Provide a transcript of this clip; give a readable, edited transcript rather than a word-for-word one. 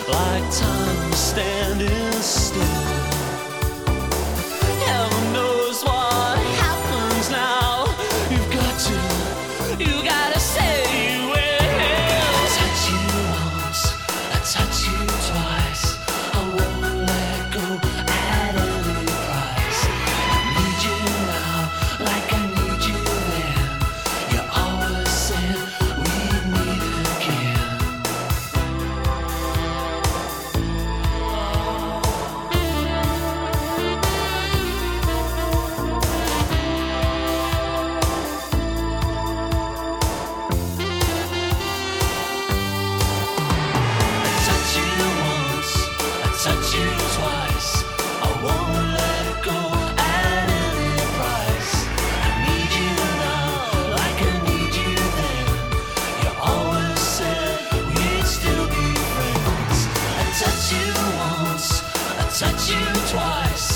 like time was standing still. Heaven knows what happens now. You gotta say you will. Touch you once, I touch you twice. I won't let go at any price. I need you now, like I need you then. You always said we'd meet again. Touch you twice, I won't let go at any price. I need you now, like I need you then. You always said we'd still be friends. I touch you once, I touch you twice.